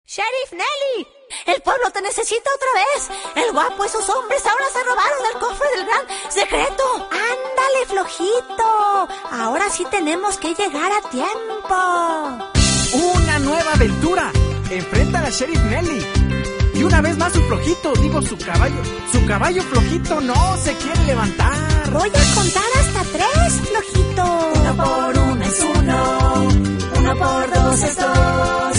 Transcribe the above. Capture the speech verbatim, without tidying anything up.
¡Sheriff Nelly! ¡El pueblo te necesita otra vez! ¡El guapo y sus hombres ahora se robaron el cofre del gran secreto! ¡Ándale, flojito! Ahora sí tenemos que llegar a tiempo. ¡Una nueva aventura! Enfrenta a la Sheriff Nelly. Y una vez más su flojito, digo su caballo. Su caballo flojito no se quiere levantar. Voy a contar hasta tres, flojito. Uno por uno es uno. Uno por dos es dos.